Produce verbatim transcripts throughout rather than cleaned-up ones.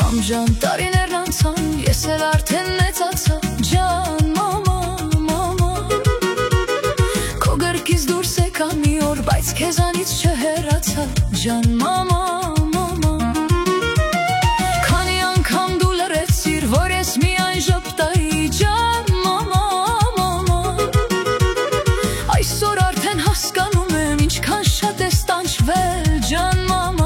Ամժան տարիներն անցան, ես էլ արդեն մեծացա, ջան մամա, մամա Քո գրկից դուրս եկա մի օր, բայց քեզանից չհեռացա, ջան մամա, մամա Քանի անգամ դու լռեցիր, որ ես միայն ժպտայի, ջան մամա, մամա Այսօր արդեն հասկանում եմ, ինչքան շատ ես տանջվել, ջան մամա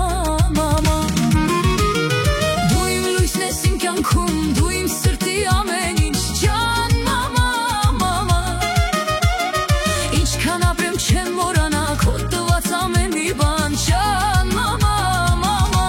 Դու իմ սրտի ամեն ինչ, ջան մամա, մամա Ինչքան ապրեմ չեմ մոռանա քո տված ամեն մի բան, ջան մամա, մամա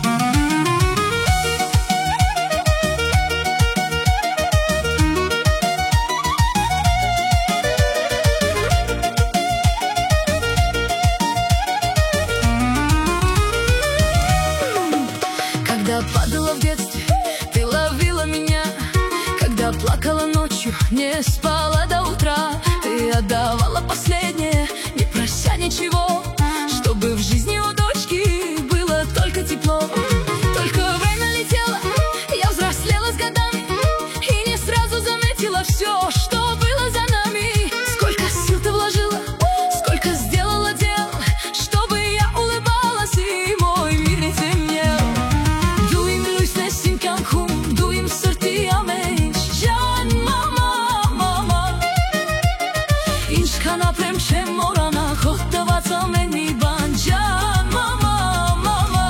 Когда падала в детстве Ты ловила меня, когда плакала ночью, не спала до утра Ты отдавала последнее, не прося ничего Чтобы в жизни у дочки было только тепло Только время летело, я взрослела с годами И не сразу заметила все, что было за нами Сколько сил ты вложила, сколько сделала дел Чтобы я улыбалась и мой мир не темнел Ինչքան ապրեմ չեմ մոռանա քո տված ամեն մի բան, ջան մամա, մամա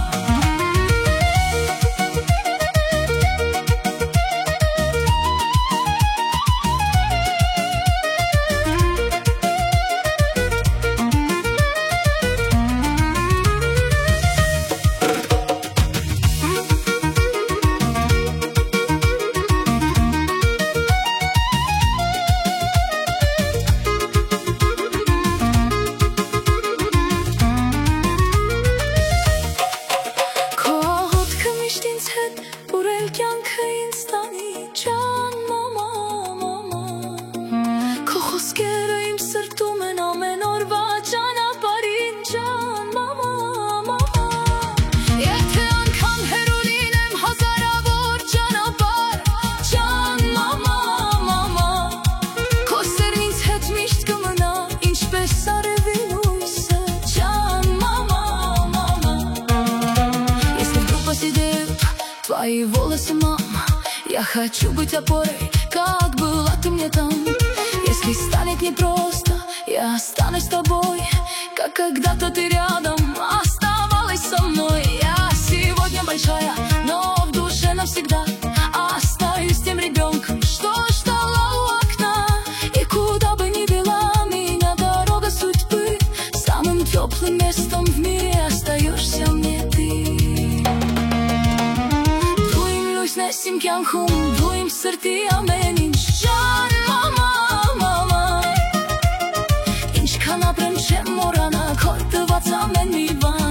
Ուրել կյանքը ինձ տանի, ջան մամա, մամա Քո խոսքերը իմ սրտում են ամեն օրվա ճանապարհին, ջան մամա, մամա Եթե անգամ հեռու լինեմ հազարավոր ճանապարհ, ջան մամա, մամա Քո սերն ինձ հետ միշտ կմնա, ինչպես արևի լույսը, ջան мама, мама Если вдруг посидеют Твои волосы, мама, я хочу быть опорой, как была ты мне там Если станет непросто, я останусь с тобой Как когда-то ты рядом оставалась со мной Я сегодня большая, но в душе навсегда Остаюсь тем ребенком, что ждала у окна И куда бы ни вела меня дорога судьбы Самым теплым местом в мире остаешься мне ты Sim կյանքում դու իմ սրտի ամեն ինչ, ջան մամա, մամա Ինչքան ապրեմ չեմ մոռանա քո տված ամեն մի բան